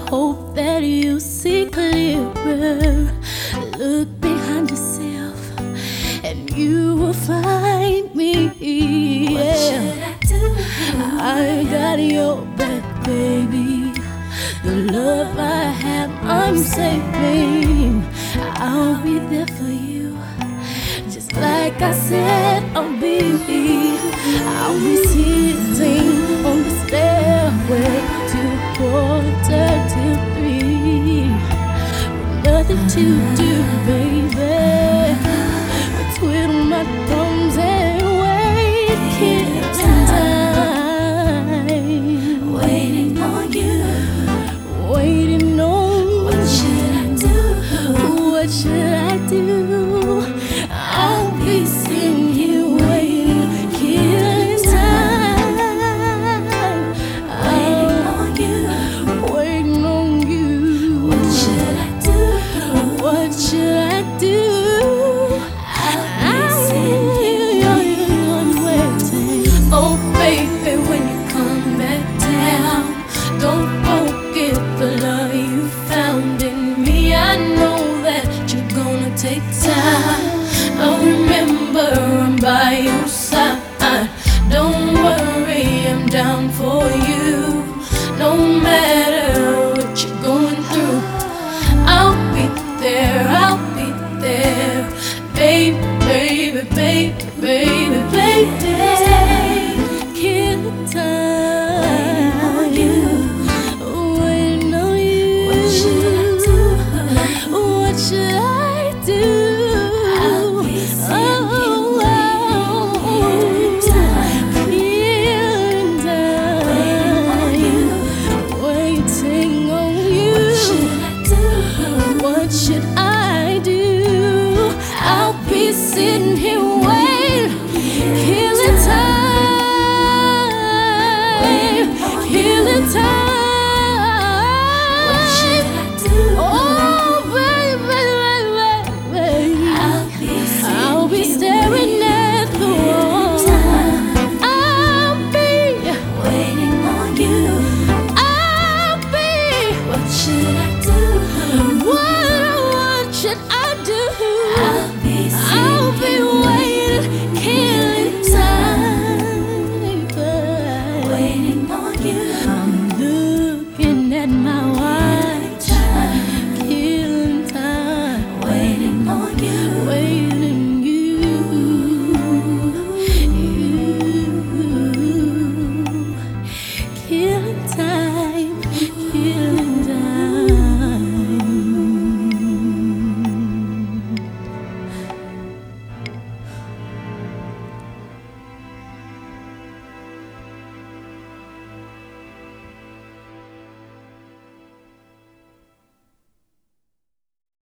hope that you see clearer. Look behind yourself and you will find me. What should I do? I got your back, baby. The love I have, I'm saving. I'll be there for you, just like I said I'll be. I'll be sitting on the stairway to 2:45, with nothing to do, baby, but twiddle my thumbs and wait, killing time, Waiting on you. waiting on. What should I do? What should I do? I'll be seeing you waiting, killing time. Waiting on you. Waiting on you. What should I do? What should I do? I'll be seeing I'm waiting. Oh baby, when you come back down, don't forget the love you found in me. I know that you're gonna take time. I'll remember I'm by your side. Don't worry, I'm down for